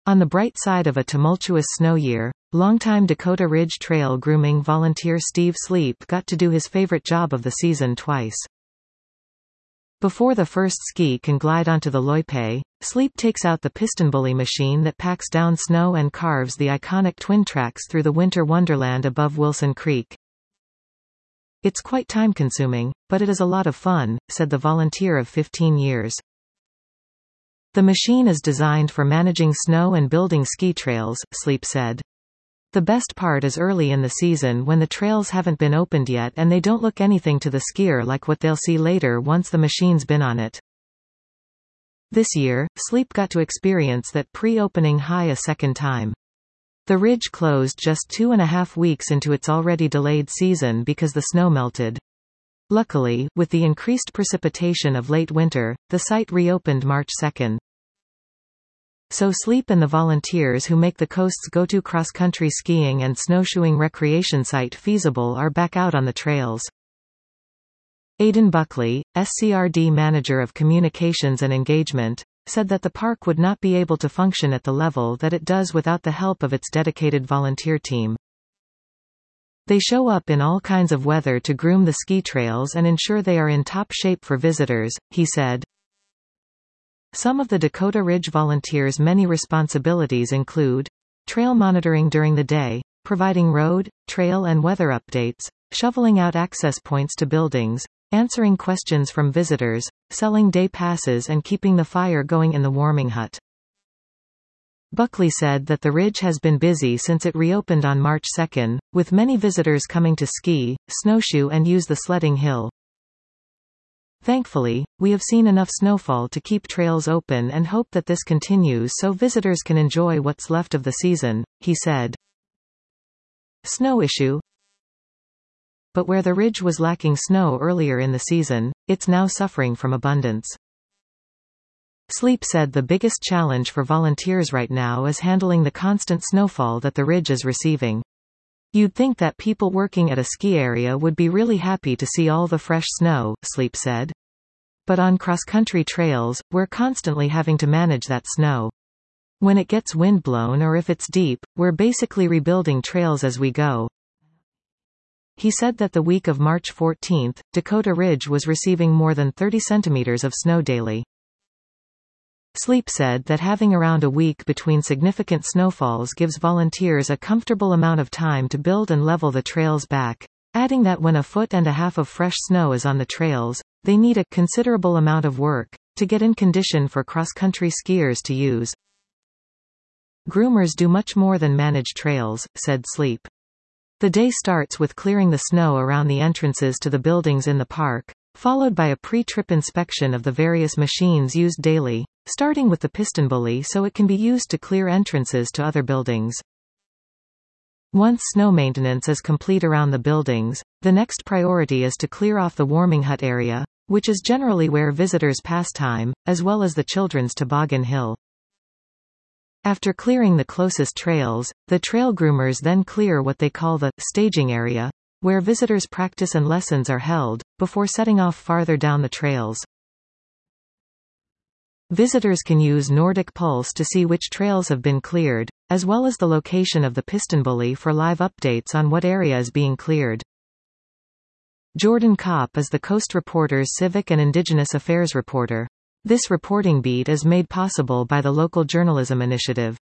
On the bright side of a tumultuous snow year, longtime Dakota Ridge Trail grooming volunteer Steve Sleep got to do his favorite job of the season twice. Before the first ski can glide onto the Loipe, Sleep takes out the piston bully machine that packs down snow and carves the iconic twin tracks through the winter wonderland above Wilson Creek. "It's quite time-consuming, but it is a lot of fun," said the volunteer of 15 years. "The machine is designed for managing snow and building ski trails," Sleep said. "The best part is early in the season when the trails haven't been opened yet and they don't look anything to the skier like what they'll see later once the machine's been on it." This year, Sleep got to experience that pre-opening high a second time. The ridge closed just 2.5 weeks into its already delayed season because the snow melted. Luckily, with the increased precipitation of late winter, the site reopened March 2. So Sleep and the volunteers who make the coast's go-to cross-country skiing and snowshoeing recreation site feasible are back out on the trails. Aidan Buckley, SCRD Manager of Communications and Engagement, said that the park would not be able to function at the level that it does without the help of its dedicated volunteer team. "They show up in all kinds of weather to groom the ski trails and ensure they are in top shape for visitors," he said. Some of the Dakota Ridge volunteers' many responsibilities include trail monitoring during the day, providing road, trail and weather updates, shoveling out access points to buildings, answering questions from visitors, selling day passes and keeping the fire going in the warming hut. Buckley said that the ridge has been busy since it reopened on March 2, with many visitors coming to ski, snowshoe and use the sledding hill. "Thankfully, we have seen enough snowfall to keep trails open and hope that this continues so visitors can enjoy what's left of the season," he said. Snow issue. But where the ridge was lacking snow earlier in the season, it's now suffering from abundance. Sleep said the biggest challenge for volunteers right now is handling the constant snowfall that the ridge is receiving. "You'd think that people working at a ski area would be really happy to see all the fresh snow," Sleep said. "But on cross-country trails, we're constantly having to manage that snow. When it gets windblown or if it's deep, we're basically rebuilding trails as we go." He said that the week of March 14, Dakota Ridge was receiving more than 30 centimeters of snow daily. Sleep said that having around a week between significant snowfalls gives volunteers a comfortable amount of time to build and level the trails back, adding that when 1.5 feet of fresh snow is on the trails, they need a considerable amount of work to get in condition for cross-country skiers to use. "Groomers do much more than manage trails," said Sleep. "The day starts with clearing the snow around the entrances to the buildings in the park, followed by a pre-trip inspection of the various machines used daily, starting with the piston bully so it can be used to clear entrances to other buildings. Once snow maintenance is complete around the buildings, the next priority is to clear off the warming hut area, which is generally where visitors pass time, as well as the children's toboggan hill. After clearing the closest trails, the trail groomers then clear what they call the staging area, where visitors' practice and lessons are held, before setting off farther down the trails. Visitors can use Nordic Pulse to see which trails have been cleared, as well as the location of the piston bully for live updates on what area is being cleared. Jordan Kopp is the Coast Reporter's Civic and Indigenous Affairs reporter. This reporting beat is made possible by the Local Journalism Initiative.